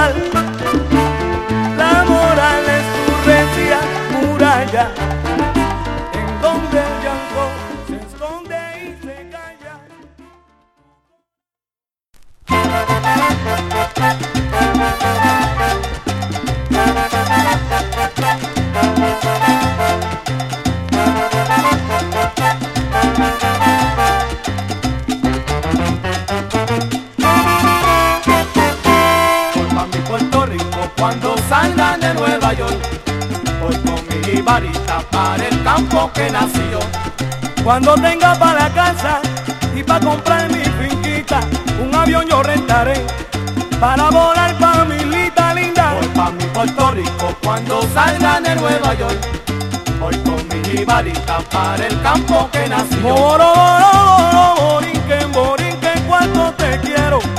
moral. La moral es tu recia muralla, en donde el llanto se esconde y se calla. Cuando salga de Nueva York, voy con mi jibarita para el campo que nació. Cuando tenga para la casa y para comprar mi finquita, un avión yo rentaré para volar pa' mi islita linda. Voy pa' mi Puerto Rico cuando salga de Nueva York, voy con mi jibarita para el campo que nació. Moro, moro, moro, borinquen, borinquen, cuánto te quiero.